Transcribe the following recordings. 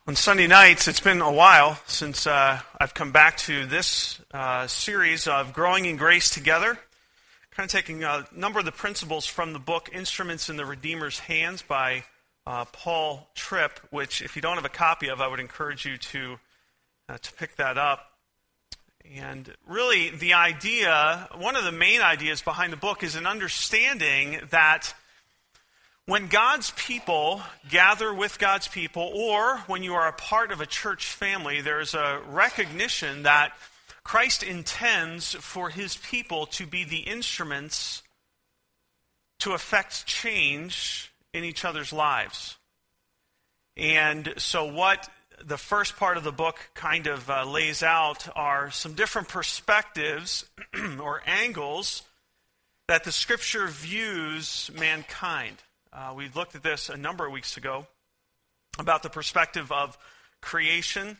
On Sunday nights, it's been a while since I've come back to this series of Growing in Grace Together, kind of taking a number of the principles from the book Instruments in the Redeemer's Hands by Paul Tripp, which if you don't have a copy of, I would encourage you to pick that up. And really the idea, one of the main ideas behind the book is an understanding that when God's people gather with God's people, or when you are a part of a church family, there's a recognition that Christ intends for his people to be the instruments to effect change in each other's lives. And so what the first part of the book kind of lays out are some different perspectives or angles that the Scripture views mankind. We looked at this a number of weeks ago about the perspective of creation,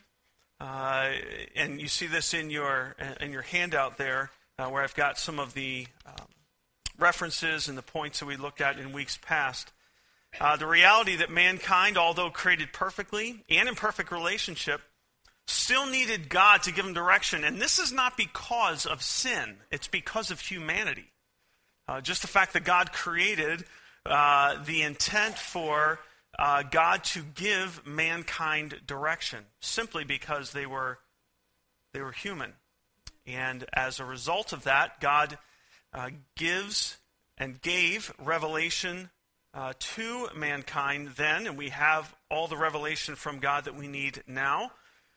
and you see this in your handout there, where I've got some of the references and the points that we looked at in weeks past. The reality that mankind, although created perfectly and in perfect relationship, still needed God to give them direction, and this is not because of sin; it's because of humanity. Just the fact that God created. The intent for God to give mankind direction, simply because they were human. And as a result of that, God gives and gave revelation to mankind then, and we have all the revelation from God that we need now.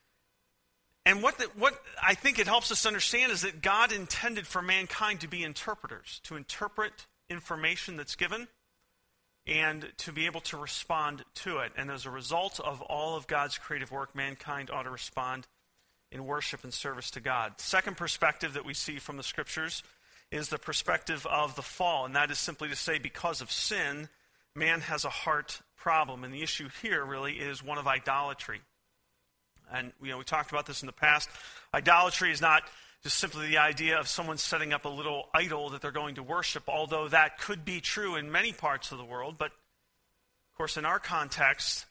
And what I think it helps us understand is that God intended for mankind to be interpreters, to interpret information that's given, and to be able to respond to it. And as a result of all of God's creative work, mankind ought to respond in worship and service to God. Second perspective that we see from the Scriptures is the perspective of the fall, and that is simply to say because of sin, man has a heart problem. And the issue here really is one of idolatry. And we talked about this in the past. Idolatry is not just simply the idea of someone setting up a little idol that they're going to worship, although that could be true in many parts of the world. But, of course, in our context,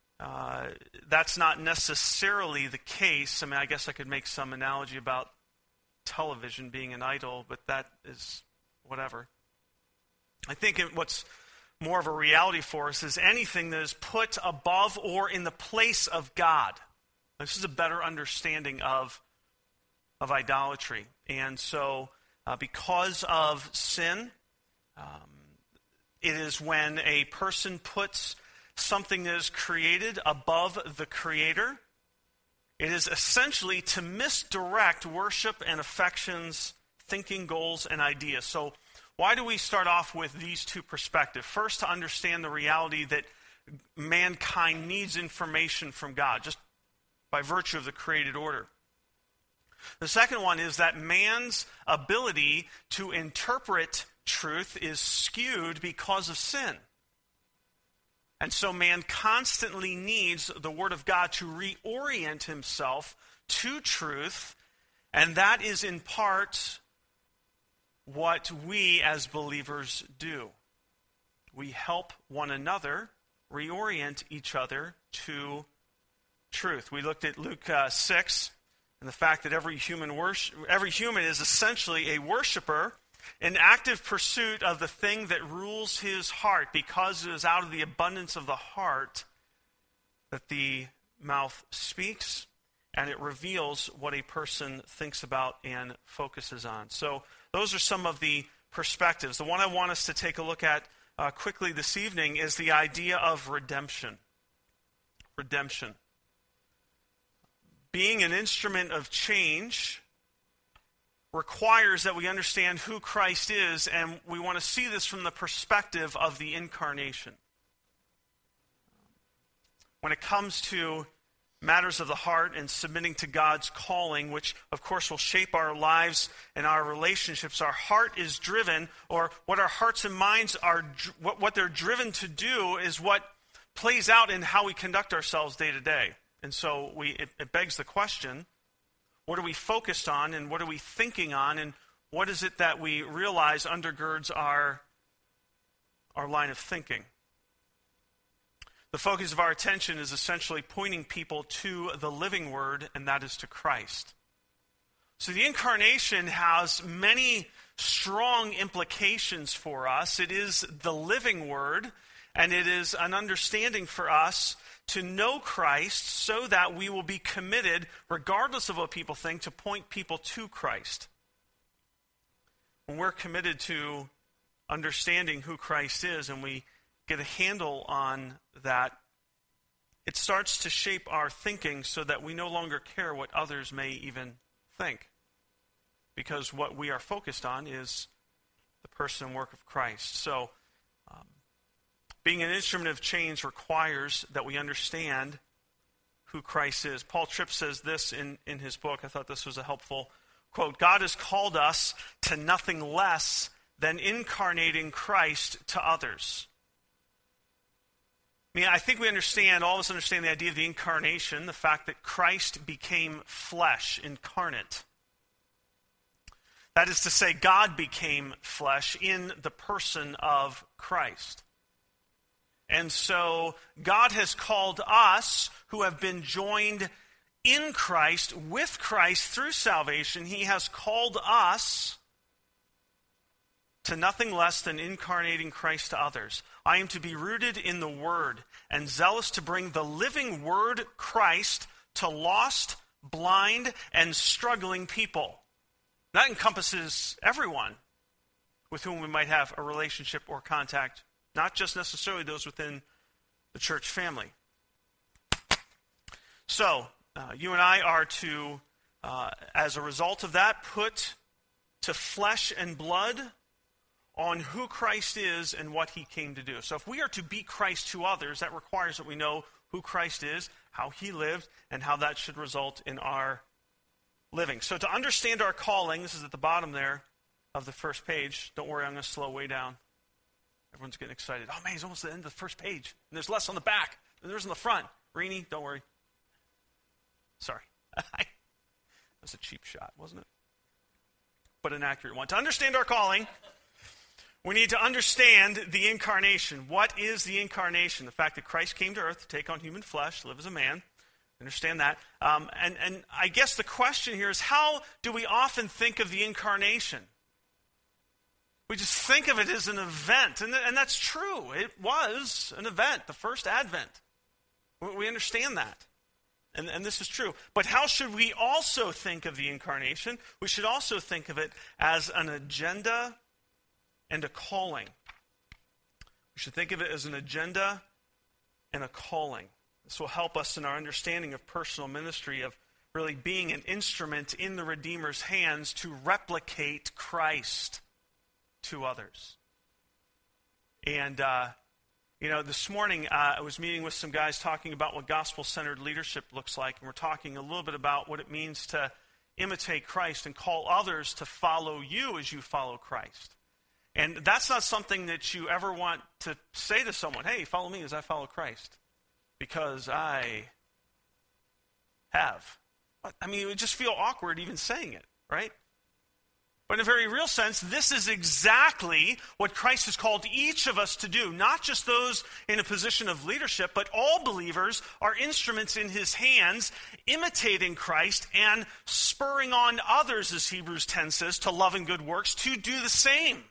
that's not necessarily the case. I mean, I guess I could make some analogy about television being an idol, but that is whatever. I think what's more of a reality for us is anything that is put above or in the place of God. This is a better understanding of idolatry. And so because of sin, it is when a person puts something that is created above the Creator. It is essentially to misdirect worship and affections, thinking, goals, and ideas. So why do we start off with these two perspectives? First, to understand the reality that mankind needs information from God, just by virtue of the created order. The second one is that man's ability to interpret truth is skewed because of sin. And so man constantly needs the Word of God to reorient himself to truth, and that is in part what we as believers do. We help one another reorient each other to truth. We looked at Luke 6, and the fact that every human is essentially a worshiper in active pursuit of the thing that rules his heart, because it is out of the abundance of the heart that the mouth speaks, and it reveals what a person thinks about and focuses on. So those are some of the perspectives. The one I want us to take a look at quickly this evening is the idea of redemption. Redemption. Being an instrument of change requires that we understand who Christ is, and we want to see this from the perspective of the incarnation. When it comes to matters of the heart and submitting to God's calling, which of course will shape our lives and our relationships, our heart is driven, or what our hearts and minds are, what they're driven to do is what plays out in how we conduct ourselves day to day. And so it begs the question, what are we focused on, and what are we thinking on, and what is it that we realize undergirds our line of thinking? the focus of our attention is essentially pointing people to the living Word, and that is to Christ. So the incarnation has many strong implications for us. It is the living Word, and it is an understanding for us to know Christ so that we will be committed, regardless of what people think, to point people to Christ. When we're committed to understanding who Christ is and we get a handle on that, it starts to shape our thinking so that we no longer care what others may even think. Because what we are focused on is the person and work of Christ. So, being an instrument of change requires that we understand who Christ is. Paul Tripp says this in his book. I thought this was a helpful quote. God has called us to nothing less than incarnating Christ to others. I mean, I think we understand, all of us understand the idea of the incarnation, the fact that Christ became flesh, incarnate. That is to say, God became flesh in the person of Christ. And so God has called us, who have been joined in Christ, with Christ through salvation, He has called us to nothing less than incarnating Christ to others. I am to be rooted in the Word and zealous to bring the living Word, Christ, to lost, blind, and struggling people. That encompasses everyone with whom we might have a relationship or contact, not just necessarily those within the church family. So, you and I are to, as a result of that, put to flesh and blood on who Christ is and what He came to do. So if we are to be Christ to others, that requires that we know who Christ is, how He lived, and how that should result in our living. So to understand our calling, this is at the bottom there of the first page. Don't worry, I'm going to slow way down. Everyone's getting excited. Oh man, he's almost at the end of the first page. And there's less on the back than there's on the front. Rini, don't worry. Sorry. That was a cheap shot, wasn't it? But an accurate one. To understand our calling, we need to understand the incarnation. What is the incarnation? The fact that Christ came to earth to take on human flesh, to live as a man. Understand that. And I guess the question here is, how do we often think of the incarnation? We just think of it as an event, and that's true. It was an event, the first Advent. We understand that, and this is true. But how should we also think of the incarnation? We should also think of it as an agenda and a calling. We should think of it as an agenda and a calling. This will help us in our understanding of personal ministry, of really being an instrument in the Redeemer's hands to replicate Christ to others. And, this morning I was meeting with some guys talking about what gospel-centered leadership looks like, and we're talking a little bit about what it means to imitate Christ and call others to follow you as you follow Christ. And that's not something that you ever want to say to someone, hey, follow me as I follow Christ, because I have. I mean, it would just feel awkward even saying it, right? But in a very real sense, this is exactly what Christ has called each of us to do. Not just those in a position of leadership, but all believers are instruments in His hands, imitating Christ and spurring on others, as Hebrews 10 says, to love and good works, to do the same.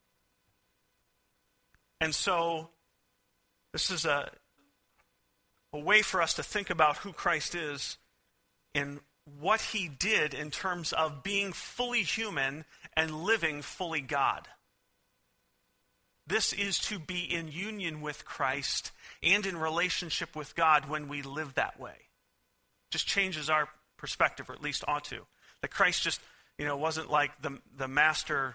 And so, this is a way for us to think about who Christ is and what He did in terms of being fully human and living fully God. This is to be in union with Christ and in relationship with God when we live that way. Just changes our perspective, or at least ought to. That Christ just, wasn't like the master,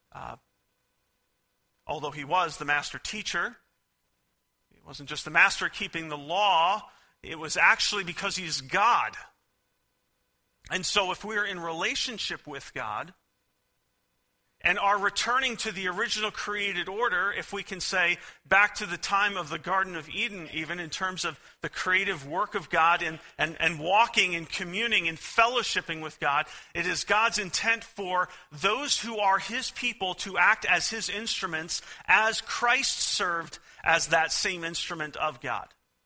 although He was the master teacher. He wasn't just the master keeping the law. It was actually because He's God. And so if we're in relationship with God and are returning to the original created order, if we can say back to the time of the Garden of Eden, even in terms of the creative work of God and walking and communing and fellowshipping with God, it is God's intent for those who are His people to act as His instruments, as Christ served as that same instrument of God.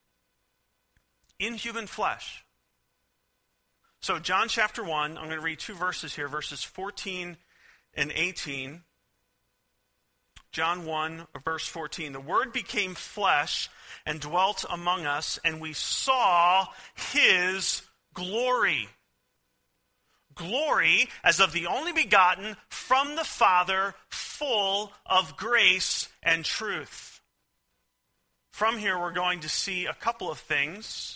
in human flesh. So John chapter 1, I'm going to read two verses here, verses 14 and 18. John 1, verse 14. The Word became flesh and dwelt among us, and we saw his glory. Glory as of the only begotten from the Father, full of grace and truth. From here, we're going to see a couple of things.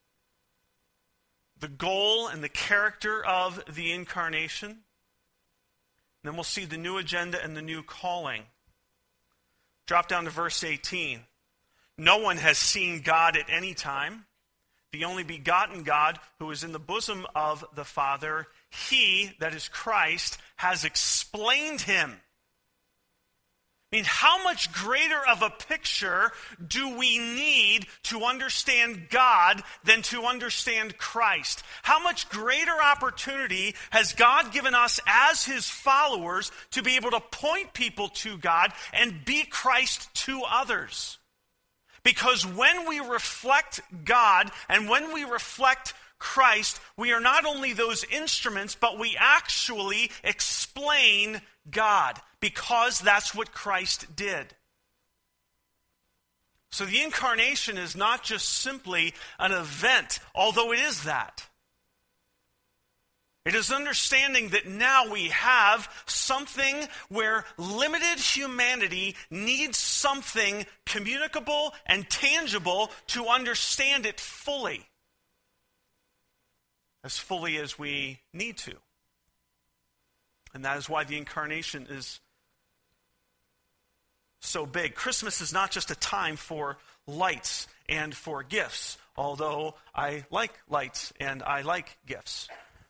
The goal and the character of the incarnation. Then we'll see the new agenda and the new calling. Drop down to verse 18. No one has seen God at any time. The only begotten God who is in the bosom of the Father, he, that is Christ, has explained him. I mean, how much greater of a picture do we need to understand God than to understand Christ? How much greater opportunity has God given us as his followers to be able to point people to God and be Christ to others? Because when we reflect God and when we reflect Christ, we are not only those instruments, but we actually explain God, because that's what Christ did. So the incarnation is not just simply an event, although it is that. It is understanding that now we have something where limited humanity needs something communicable and tangible to understand it fully. As fully as we need to. And that is why the incarnation is so big. Christmas is not just a time for lights and for gifts, although I like lights and I like gifts.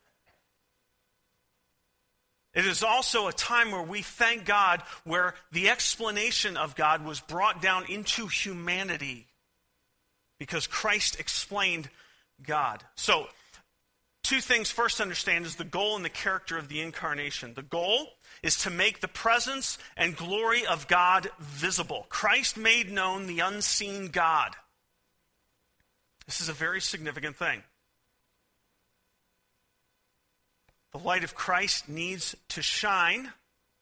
It is also a time where we thank God, where the explanation of God was brought down into humanity because Christ explained God. So, two things first to understand is the goal and the character of the incarnation. The goal is to make the presence and glory of God visible. Christ made known the unseen God. This is a very significant thing. The light of Christ needs to shine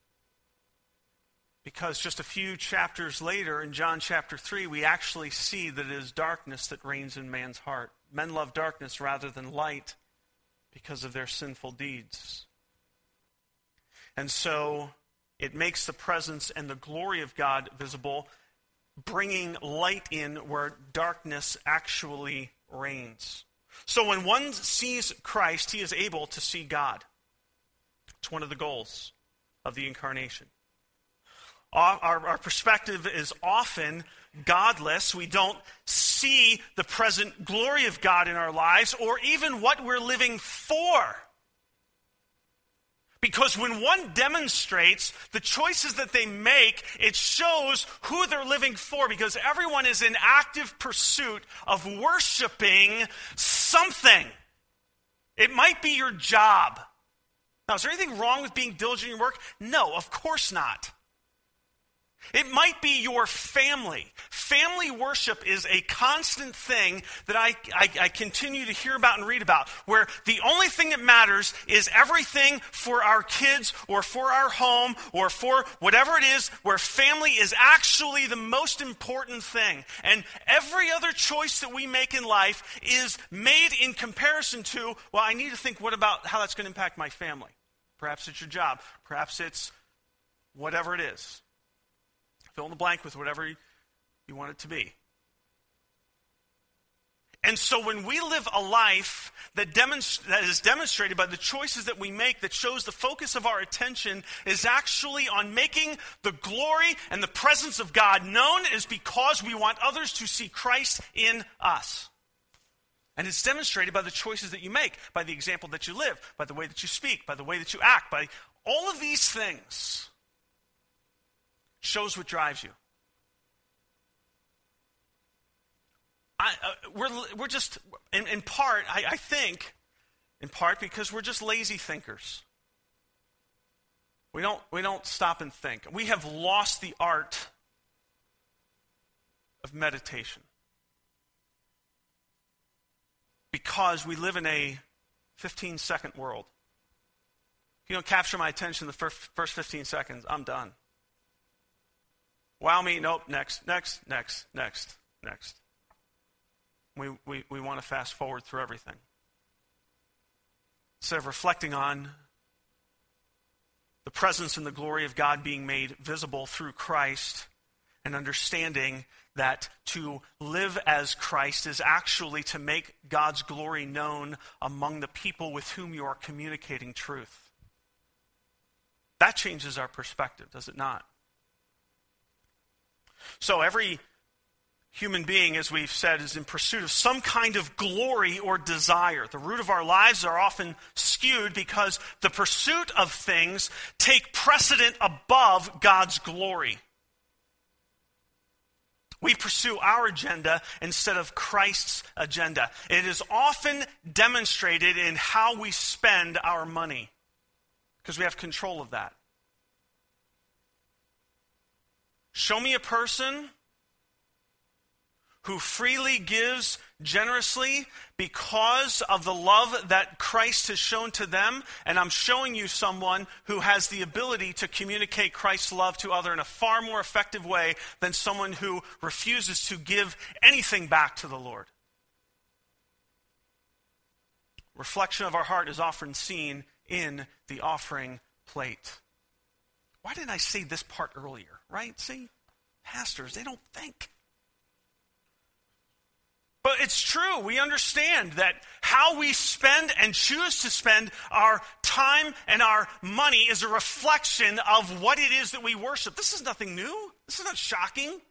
because just a few chapters later in John chapter 3, we actually see that it is darkness that reigns in man's heart. Men love darkness rather than light because of their sinful deeds. And so it makes the presence and the glory of God visible, bringing light in where darkness actually reigns. So when one sees Christ, he is able to see God. It's one of the goals of the incarnation. Our perspective is often godless. We don't see the present glory of God in our lives or even what we're living for. Because when one demonstrates the choices that they make, it shows who they're living for, because everyone is in active pursuit of worshiping something. It might be your job. Now, is there anything wrong with being diligent in your work? No, of course not. It might be your family. Family worship is a constant thing that I continue to hear about and read about, where the only thing that matters is everything for our kids or for our home or for whatever it is, where family is actually the most important thing. And every other choice that we make in life is made in comparison to, well, I need to think, what about how that's going to impact my family? Perhaps it's your job. Perhaps it's whatever it is. Fill in the blank with whatever you want it to be. And so when we live a life that is demonstrated by the choices that we make, that shows the focus of our attention is actually on making the glory and the presence of God known, is because we want others to see Christ in us. And it's demonstrated by the choices that you make, by the example that you live, by the way that you speak, by the way that you act, by all of these things. Shows what drives you. We're just, in part, I think, in part because we're just lazy thinkers. We don't stop and think. We have lost the art of meditation. because we live in a 15-second world. If you don't capture my attention the first 15 seconds, I'm done. Wow me, nope, next. We want to fast forward through everything. Instead of reflecting on the presence and the glory of God being made visible through Christ, and understanding that to live as Christ is actually to make God's glory known among the people with whom you are communicating truth. That changes our perspective, does it not? So every human being, as we've said, is in pursuit of some kind of glory or desire. The root of our lives are often skewed because the pursuit of things take precedent above God's glory. We pursue our agenda instead of Christ's agenda. It is often demonstrated in how we spend our money, because we have control of that. Show me a person who freely gives generously because of the love that Christ has shown to them, and I'm showing you someone who has the ability to communicate Christ's love to others in a far more effective way than someone who refuses to give anything back to the Lord. Reflection of our heart is often seen in the offering plate. Why didn't I say this part earlier, right? See, pastors, they don't think. But it's true. We understand that how we spend and choose to spend our time and our money is a reflection of what it is that we worship. This is nothing new. This is not shocking.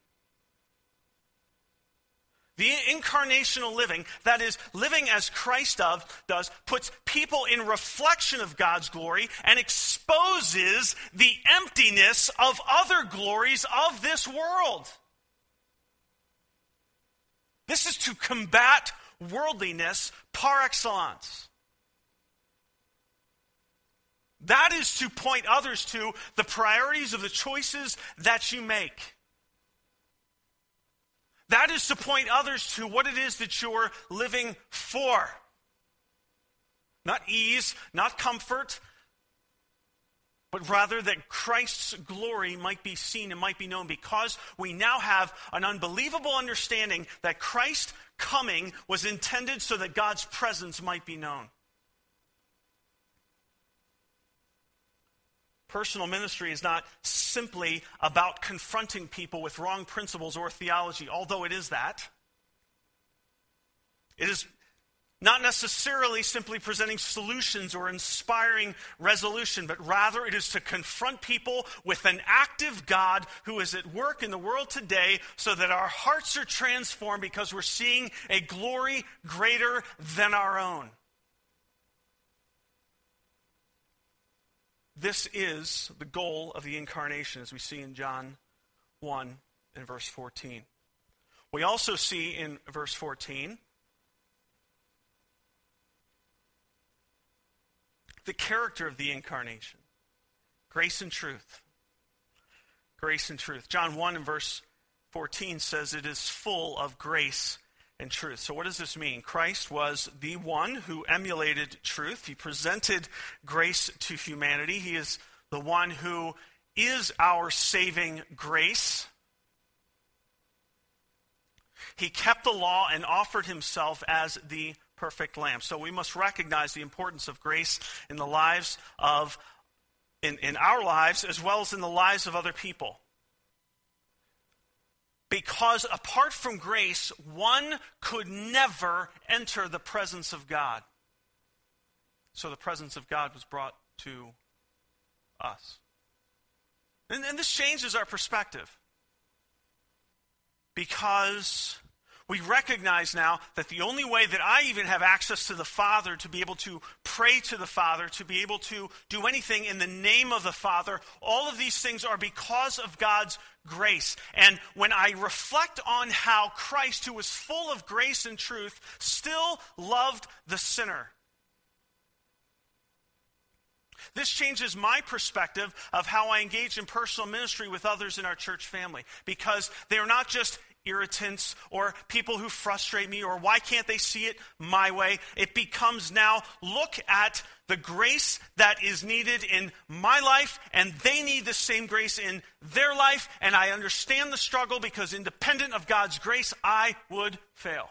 The incarnational living, that is, living as Christ does, puts people in reflection of God's glory and exposes the emptiness of other glories of this world. This is to combat worldliness par excellence. That is to point others to the priorities of the choices that you make. That is to point others to what it is that you're living for. Not ease, not comfort, but rather that Christ's glory might be seen and might be known, because we now have an unbelievable understanding that Christ's coming was intended so that God's presence might be known. Personal ministry is not simply about confronting people with wrong principles or theology, although it is that. It is not necessarily simply presenting solutions or inspiring resolution, but rather it is to confront people with an active God who is at work in the world today so that our hearts are transformed because we're seeing a glory greater than our own. This is the goal of the incarnation, as we see in John 1 and verse 14. We also see in verse 14 the character of the incarnation. Grace and truth. Grace and truth. John 1 and verse 14 says it is full of grace and truth. So what does this mean? Christ was the one who emulated truth. He presented grace to humanity. He is the one who is our saving grace. He kept the law and offered himself as the perfect lamb. So we must recognize the importance of grace in the lives of, in our lives as well as in the lives of other people. Because apart from grace, one could never enter the presence of God. So the presence of God was brought to us. And this changes our perspective. Because we recognize now that the only way that I even have access to the Father, to be able to pray to the Father, to be able to do anything in the name of the Father, all of these things are because of God's grace. And when I reflect on how Christ, who was full of grace and truth, still loved the sinner, this changes my perspective of how I engage in personal ministry with others in our church family, because they are not just irritants or people who frustrate me, or why can't they see it my way? It becomes now, look at the grace that is needed in my life, and they need the same grace in their life, and I understand the struggle because independent of God's grace, I would fail.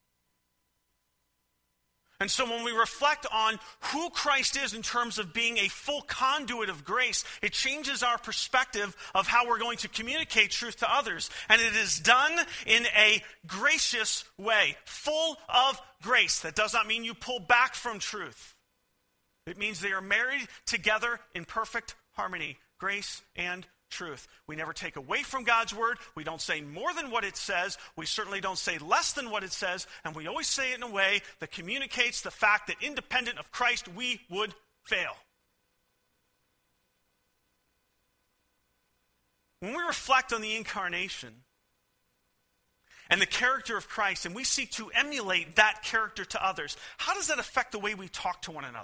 And so when we reflect on who Christ is in terms of being a full conduit of grace, it changes our perspective of how we're going to communicate truth to others. And it is done in a gracious way, full of grace. That does not mean you pull back from truth. It means they are married together in perfect harmony, grace and truth. We never take away from God's word. We don't say more than what it says. We certainly don't say less than what it says. And we always say it in a way that communicates the fact that independent of Christ, we would fail. When we reflect on the incarnation and the character of Christ, and we seek to emulate that character to others, how does that affect the way we talk to one another?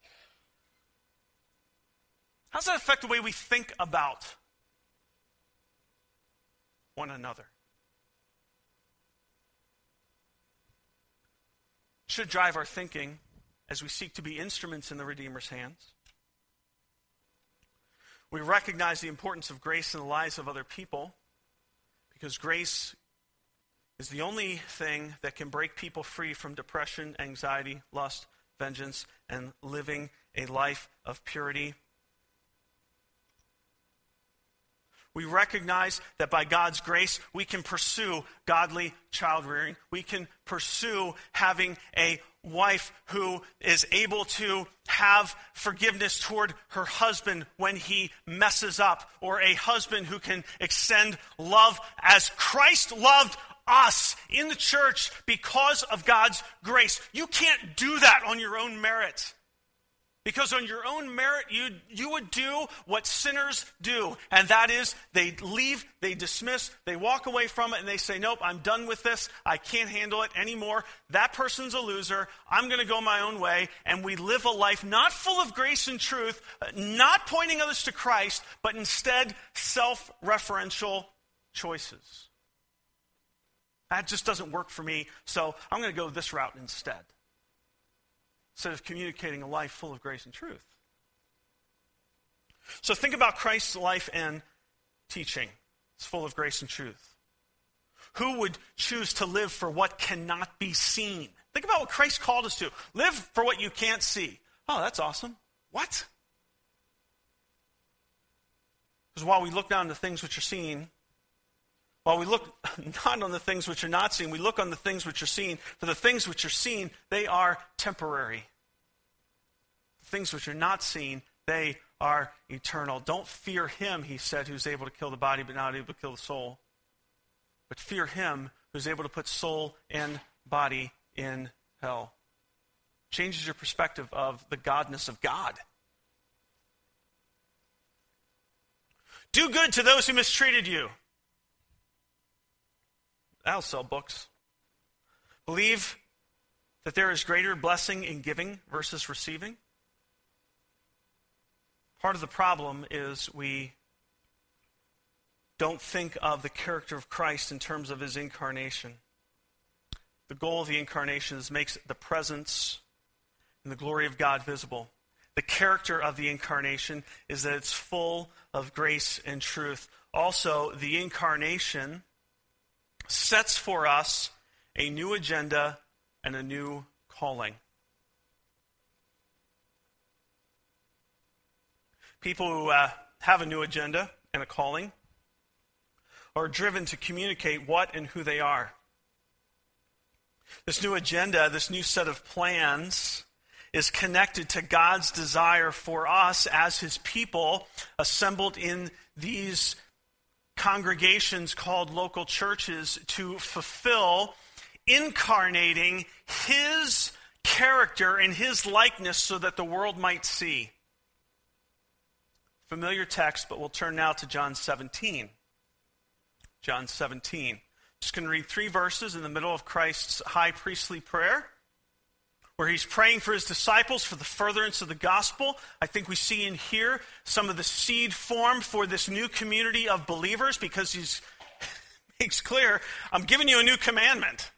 How does that affect the way we think about one another? It should drive our thinking as we seek to be instruments in the Redeemer's hands. We recognize the importance of grace in the lives of other people because grace is the only thing that can break people free from depression, anxiety, lust, vengeance, and living a life of purity. We recognize that by God's grace, we can pursue godly child rearing. We can pursue having a wife who is able to have forgiveness toward her husband when he messes up, or a husband who can extend love as Christ loved us in the church because of God's grace. You can't do that on your own merit. Because on your own merit, you would do what sinners do. And that is, they leave, they dismiss, they walk away from it, and they say, nope, I'm done with this. I can't handle it anymore. That person's a loser. I'm going to go my own way. And we live a life not full of grace and truth, not pointing others to Christ, but instead self-referential choices. That just doesn't work for me, so I'm going to go this route instead of communicating a life full of grace and truth. So think about Christ's life and teaching. It's full of grace and truth. Who would choose to live for what cannot be seen? Think about what Christ called us to. Live for what you can't see. Oh, that's awesome. What? Because while we look down on the things which are seen, while we look not on the things which are not seen, we look on the things which are seen. For the things which are seen, they are temporary. The things which are not seen, they are eternal. Don't fear him, he said, who's able to kill the body but not able to kill the soul. But fear him who's able to put soul and body in hell. Changes your perspective of the godness of God. Do good to those who mistreated you. That'll sell books. Believe that there is greater blessing in giving versus receiving. Part of the problem is we don't think of the character of Christ in terms of his incarnation. The goal of the incarnation is makes the presence and the glory of God visible. The character of the incarnation is that it's full of grace and truth. Also, the incarnation sets for us a new agenda and a new calling. People who have a new agenda and a calling are driven to communicate what and who they are. This new agenda, this new set of plans, is connected to God's desire for us as his people assembled in these congregations called local churches to fulfill incarnating his character and his likeness so that the world might see. Familiar text, but we'll turn now to John 17. John 17. Just going to read 3 verses in the middle of Christ's high priestly prayer, where he's praying for his disciples for the furtherance of the gospel. I think we see in here some of the seed formed for this new community of believers, because makes clear, I'm giving you a new commandment.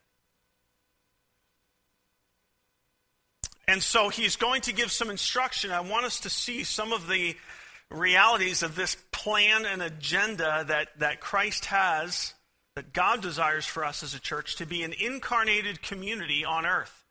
And so he's going to give some instruction. I want us to see some of the realities of this plan and agenda that Christ has, that God desires for us as a church, to be an incarnated community on earth.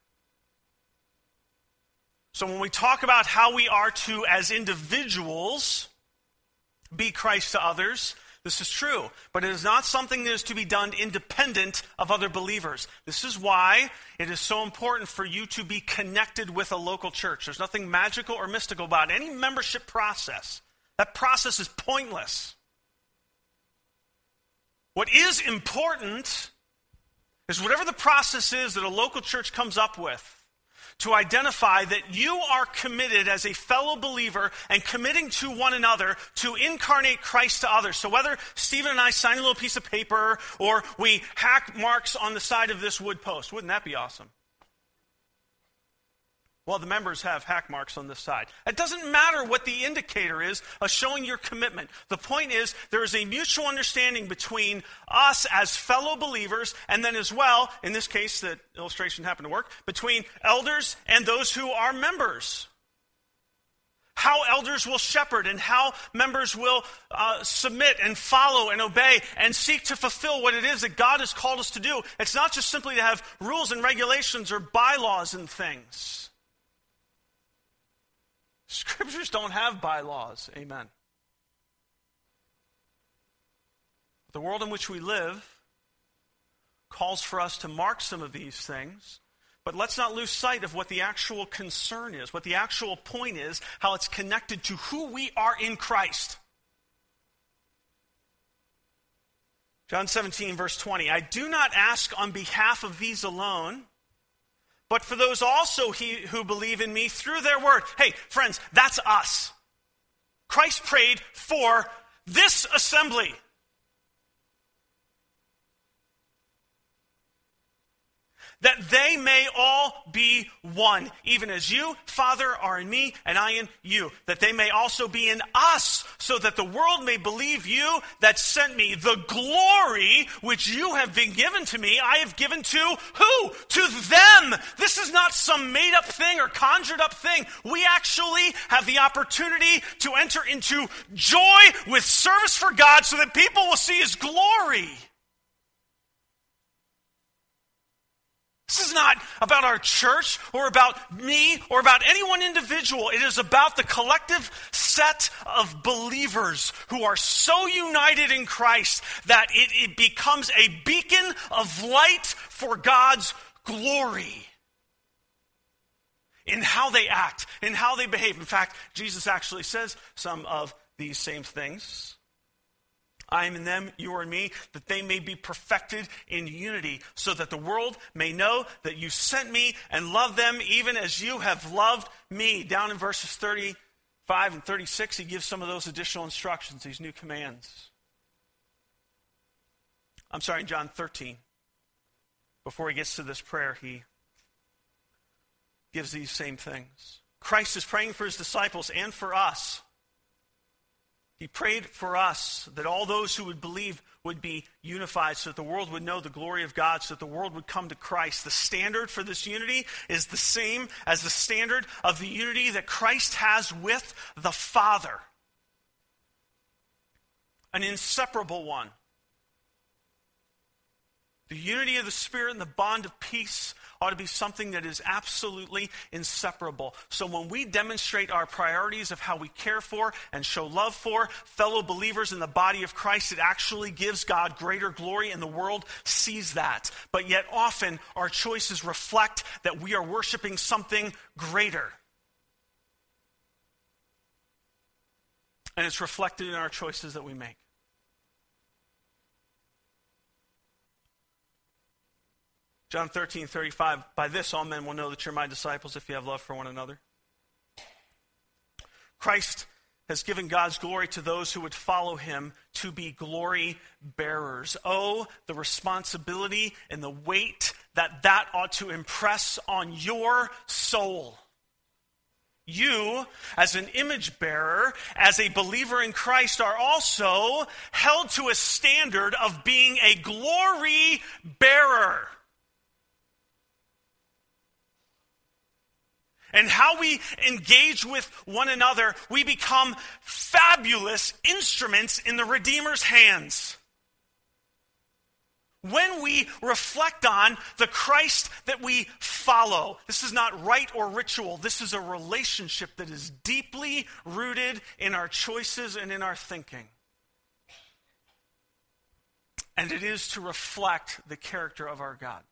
So when we talk about how we are to, as individuals, be Christ to others, this is true, but it is not something that is to be done independent of other believers. This is why it is so important for you to be connected with a local church. There's nothing magical or mystical about any membership process. That process is pointless. What is important is whatever the process is that a local church comes up with, to identify that you are committed as a fellow believer and committing to one another to incarnate Christ to others. So whether Stephen and I sign a little piece of paper or we hack marks on the side of this wood post, wouldn't that be awesome? Well, the members have hack marks on this side. It doesn't matter what the indicator is of showing your commitment. The point is there is a mutual understanding between us as fellow believers, and then as well, in this case, that illustration happened to work, between elders and those who are members. How elders will shepherd and how members will submit and follow and obey and seek to fulfill what it is that God has called us to do. It's not just simply to have rules and regulations or bylaws and things. Scriptures don't have bylaws. Amen. The world in which we live calls for us to mark some of these things, but let's not lose sight of what the actual concern is, what the actual point is, how it's connected to who we are in Christ. John 17, verse 20, I do not ask on behalf of these alone, but for those also who believe in me through their word. Hey, friends, that's us. Christ prayed for this assembly. That they may all be one, even as you, Father, are in me, and I in you. That they may also be in us, so that the world may believe you that sent me. The glory which you have been given to me, I have given to who? To them. This is not some made-up thing or conjured-up thing. We actually have the opportunity to enter into joy with service for God so that people will see His glory. This is not about our church or about me or about any one individual. It is about the collective set of believers who are so united in Christ that it becomes a beacon of light for God's glory in how they act, in how they behave. In fact, Jesus actually says some of these same things. I am in them, you are in me, that they may be perfected in unity, so that the world may know that you sent me and love them even as you have loved me. Down in verses 35 and 36, he gives some of those additional instructions, these new commands. In John 13, before he gets to this prayer, he gives these same things. Christ is praying for his disciples and for us. He prayed for us that all those who would believe would be unified so that the world would know the glory of God, so that the world would come to Christ. The standard for this unity is the same as the standard of the unity that Christ has with the Father. An inseparable one. The unity of the Spirit and the bond of peace ought to be something that is absolutely inseparable. So when we demonstrate our priorities of how we care for and show love for fellow believers in the body of Christ, it actually gives God greater glory, and the world sees that. But yet often our choices reflect that we are worshiping something greater. And it's reflected in our choices that we make. John 13:35, by this all men will know that you're my disciples if you have love for one another. Christ has given God's glory to those who would follow him to be glory bearers. Oh, the responsibility and the weight that ought to impress on your soul. You, as an image bearer, as a believer in Christ, are also held to a standard of being a glory bearer. And how we engage with one another, we become fabulous instruments in the Redeemer's hands. When we reflect on the Christ that we follow, this is not rite or ritual. This is a relationship that is deeply rooted in our choices and in our thinking. And it is to reflect the character of our God.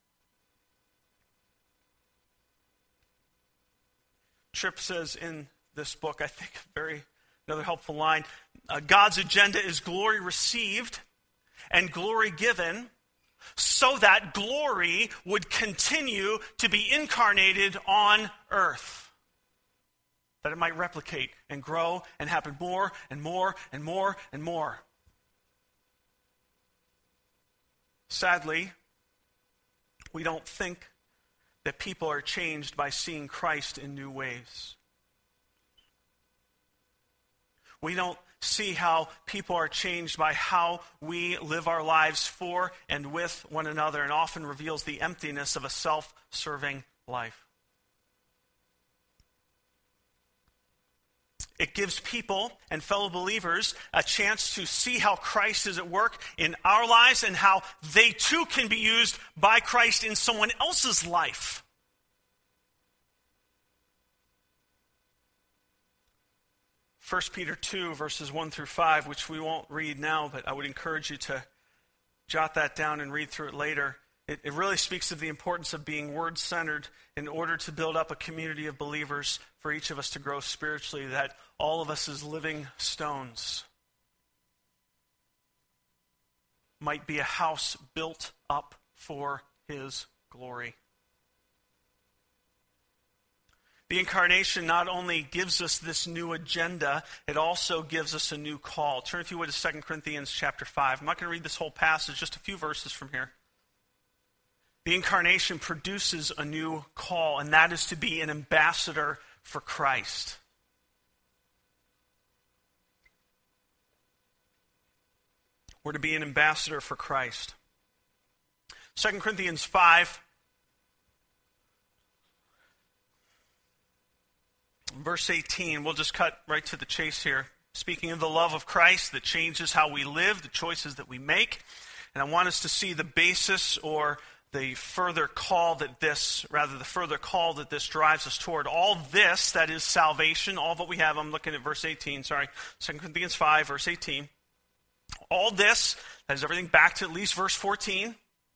Tripp says in this book, I think another helpful line, God's agenda is glory received and glory given, so that glory would continue to be incarnated on earth. That it might replicate and grow and happen more and more and more and more. Sadly, we don't think that people are changed by seeing Christ in new ways. We don't see how people are changed by how we live our lives for and with one another, and often reveals the emptiness of a self-serving life. It gives people and fellow believers a chance to see how Christ is at work in our lives and how they too can be used by Christ in someone else's life. 1 Peter 2, verses 1 through 5, which we won't read now, but I would encourage you to jot that down and read through it later. It really speaks of the importance of being word-centered in order to build up a community of believers for each of us to grow spiritually, that all of us as living stones might be a house built up for His glory. The incarnation not only gives us this new agenda, it also gives us a new call. Turn, if you would, to 2 Corinthians chapter 5. I'm not going to read this whole passage, just a few verses from here. The incarnation produces a new call, and that is to be an ambassador for Christ. We're to be an ambassador for Christ. 2 Corinthians 5, verse 18, we'll just cut right to the chase here. Speaking of the love of Christ that changes how we live, the choices that we make. And I want us to see the basis or the further call that this drives us toward. All this, that is salvation, all that we have, I'm looking at verse 18, 2 Corinthians 5, verse 18. All this, that is everything back to at least verse 14.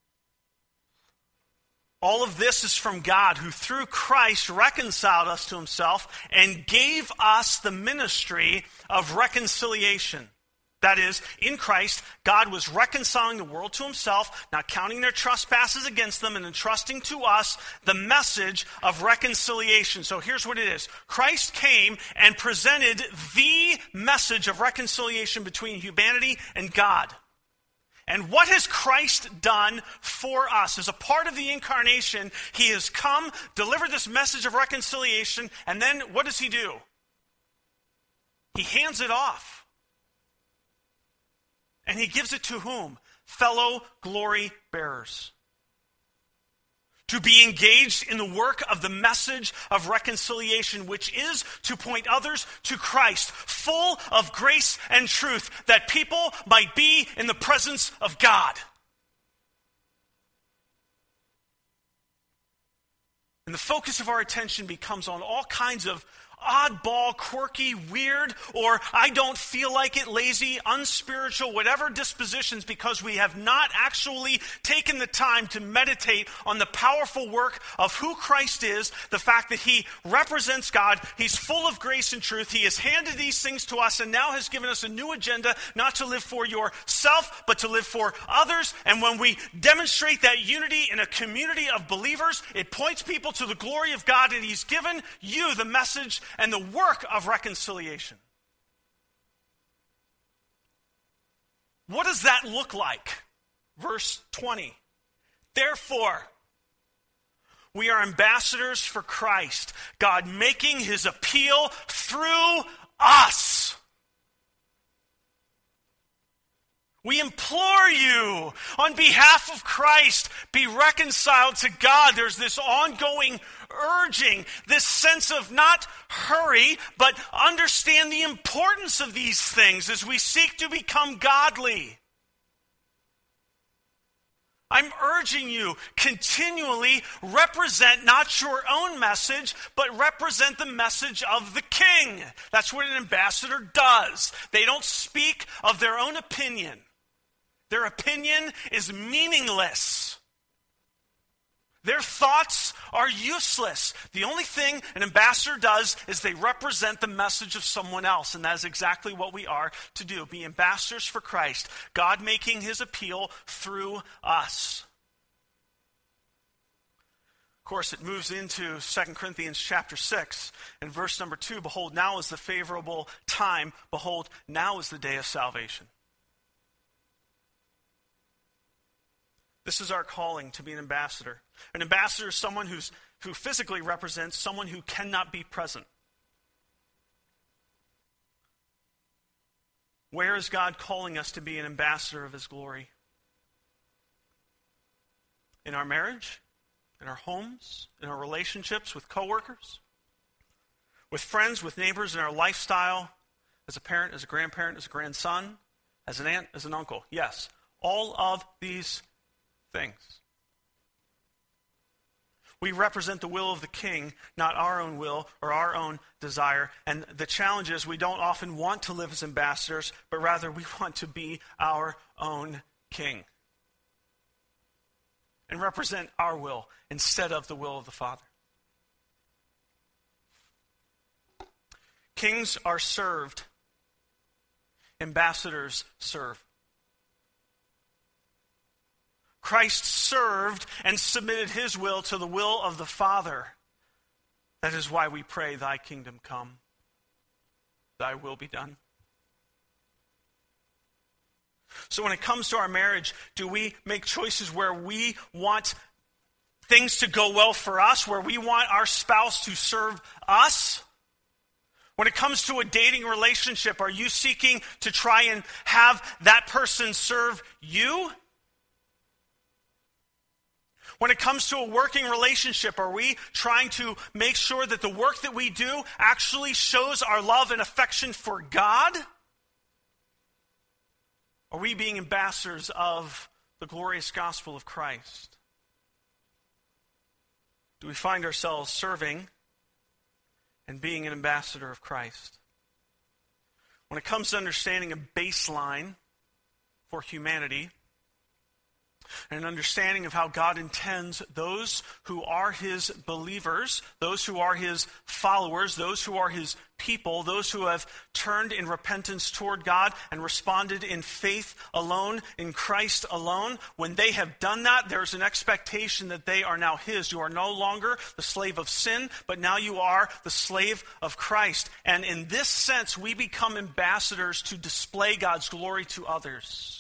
All of this is from God, who through Christ reconciled us to Himself and gave us the ministry of reconciliation. That is, in Christ, God was reconciling the world to Himself, not counting their trespasses against them, and entrusting to us the message of reconciliation. So here's what it is. Christ came and presented the message of reconciliation between humanity and God. And what has Christ done for us? As a part of the incarnation, He has come, delivered this message of reconciliation, and then what does He do? He hands it off. And He gives it to whom? Fellow glory bearers. To be engaged in the work of the message of reconciliation, which is to point others to Christ, full of grace and truth, that people might be in the presence of God. And the focus of our attention becomes on all kinds of oddball, quirky, weird, or I don't feel like it, lazy, unspiritual, whatever dispositions, because we have not actually taken the time to meditate on the powerful work of who Christ is, the fact that He represents God, He's full of grace and truth, He has handed these things to us and now has given us a new agenda, not to live for yourself, but to live for others. And when we demonstrate that unity in a community of believers, it points people to the glory of God, and He's given you the message and the work of reconciliation. What does that look like? Verse 20. Therefore, We are ambassadors for Christ, God making his appeal through us. We implore you, on behalf of Christ, be reconciled to God. There's this ongoing urging, this sense of not hurry, but understand the importance of these things as we seek to become godly. I'm urging you, continually represent not your own message, but represent the message of the King. That's what an ambassador does. They don't speak of their own opinion. Their opinion is meaningless. Their thoughts are useless. The only thing an ambassador does is they represent the message of someone else, and that is exactly what we are to do. Be ambassadors for Christ, God making his appeal through us. Of course, it moves into 2 Corinthians chapter 6, and verse number 2, behold, now is the favorable time. Behold, now is the day of salvation. This is our calling to be an ambassador. An ambassador is someone who physically represents someone who cannot be present. Where is God calling us to be an ambassador of his glory? In our marriage, in our homes, in our relationships with coworkers, with friends, with neighbors, in our lifestyle, as a parent, as a grandparent, as a grandson, as an aunt, as an uncle. Yes, all of these things. We represent the will of the King, not our own will or our own desire. And the challenge is we don't often want to live as ambassadors, but rather we want to be our own king and represent our will instead of the will of the Father. Kings are served. Ambassadors serve. Christ served and submitted his will to the will of the Father. That is why we pray, thy kingdom come, thy will be done. So when it comes to our marriage, do we make choices where we want things to go well for us, where we want our spouse to serve us? When it comes to a dating relationship, are you seeking to try and have that person serve you? When it comes to a working relationship, are we trying to make sure that the work that we do actually shows our love and affection for God? Are we being ambassadors of the glorious gospel of Christ? Do we find ourselves serving and being an ambassador of Christ? When it comes to understanding a baseline for humanity, and an understanding of how God intends those who are his believers, those who are his followers, those who are his people, those who have turned in repentance toward God and responded in faith alone, in Christ alone. When they have done that, there's an expectation that they are now his. You are no longer the slave of sin, but now you are the slave of Christ. And in this sense, we become ambassadors to display God's glory to others.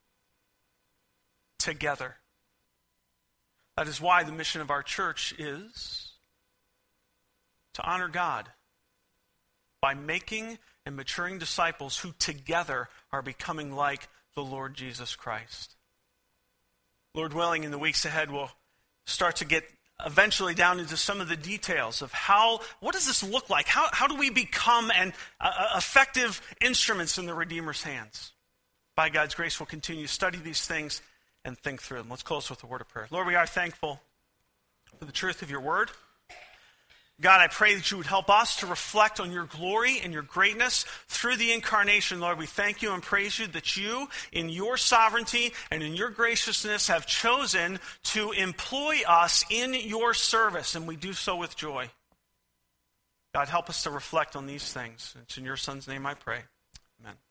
Together. That is why the mission of our church is to honor God by making and maturing disciples who together are becoming like the Lord Jesus Christ. Lord willing, in the weeks ahead, we'll start to get eventually down into some of the details of what does this look like? How do we become effective instruments in the Redeemer's hands? By God's grace, we'll continue to study these things and think through them. Let's close with a word of prayer. Lord, we are thankful for the truth of your word. God, I pray that you would help us to reflect on your glory and your greatness through the incarnation. Lord, we thank you and praise you that you, in your sovereignty and in your graciousness, have chosen to employ us in your service, and we do so with joy. God, help us to reflect on these things. It's in your Son's name I pray. Amen.